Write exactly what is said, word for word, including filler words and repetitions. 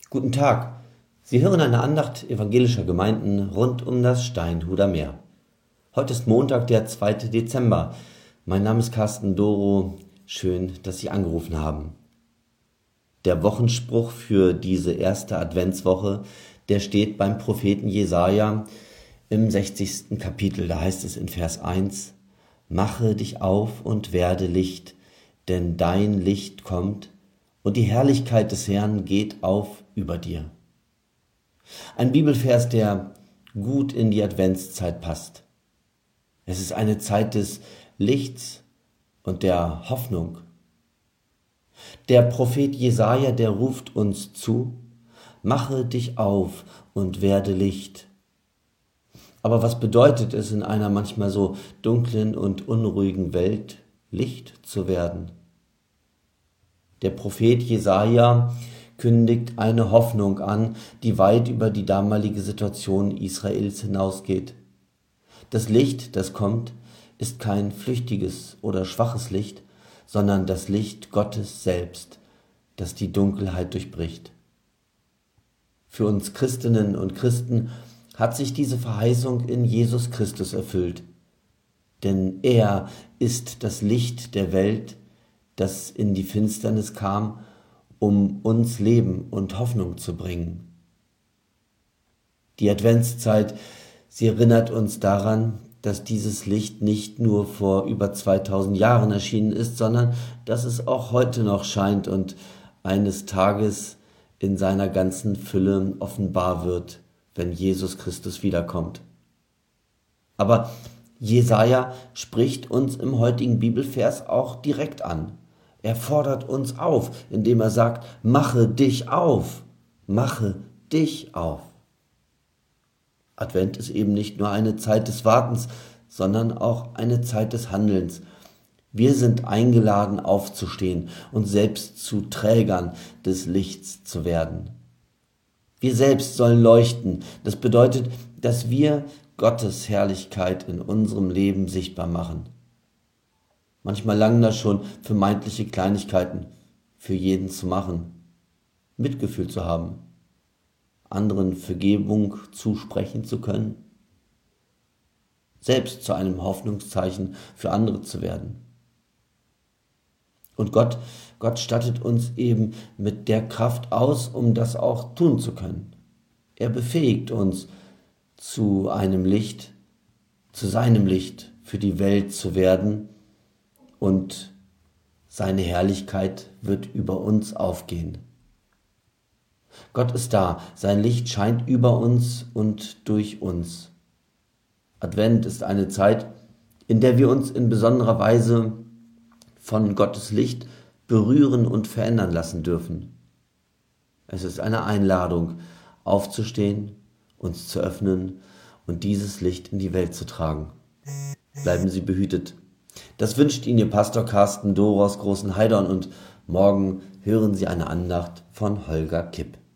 Guten Tag. Sie hören eine Andacht evangelischer Gemeinden rund um das Steinhuder Meer. Heute ist Montag, der zweite Dezember. Mein Name ist Carsten Doro. Schön, dass Sie angerufen haben. Der Wochenspruch für diese erste Adventswoche, der steht beim Propheten Jesaja im sechzigsten Kapitel. Da heißt es in Vers eins: Mache dich auf und werde Licht, denn dein Licht kommt und die Herrlichkeit des Herrn geht auf über dir. Ein Bibelvers, der gut in die Adventszeit passt. Es ist eine Zeit des Lichts und der Hoffnung. Der Prophet Jesaja, der ruft uns zu: Mache dich auf und werde Licht. Aber was bedeutet es in einer manchmal so dunklen und unruhigen Welt, Licht zu werden? Der Prophet Jesaja kündigt eine Hoffnung an, die weit über die damalige Situation Israels hinausgeht. Das Licht, das kommt, ist kein flüchtiges oder schwaches Licht, sondern das Licht Gottes selbst, das die Dunkelheit durchbricht. Für uns Christinnen und Christen hat sich diese Verheißung in Jesus Christus erfüllt. Denn er ist das Licht der Welt, das in die Finsternis kam, um uns Leben und Hoffnung zu bringen. Die Adventszeit, sie erinnert uns daran, dass dieses Licht nicht nur vor über zweitausend Jahren erschienen ist, sondern dass es auch heute noch scheint und eines Tages in seiner ganzen Fülle offenbar wird, wenn Jesus Christus wiederkommt. Aber Jesaja spricht uns im heutigen Bibelvers auch direkt an. Er fordert uns auf, indem er sagt: Mache dich auf, mache dich auf. Advent ist eben nicht nur eine Zeit des Wartens, sondern auch eine Zeit des Handelns. Wir sind eingeladen, aufzustehen und selbst zu Trägern des Lichts zu werden. Wir selbst sollen leuchten. Das bedeutet, dass wir Gottes Herrlichkeit in unserem Leben sichtbar machen. Manchmal langen das schon vermeintliche Kleinigkeiten, für jeden zu machen, Mitgefühl zu haben, anderen Vergebung zusprechen zu können, selbst zu einem Hoffnungszeichen für andere zu werden. Und Gott, Gott stattet uns eben mit der Kraft aus, um das auch tun zu können. Er befähigt uns, zu einem Licht, zu seinem Licht für die Welt zu werden, und seine Herrlichkeit wird über uns aufgehen. Gott ist da, sein Licht scheint über uns und durch uns. Advent ist eine Zeit, in der wir uns in besonderer Weise von Gottes Licht berühren und verändern lassen dürfen. Es ist eine Einladung, aufzustehen, uns zu öffnen und dieses Licht in die Welt zu tragen. Bleiben Sie behütet. Das wünscht Ihnen Ihr Pastor Carsten Doro aus Großenheidern, und morgen hören Sie eine Andacht von Holger Kipp.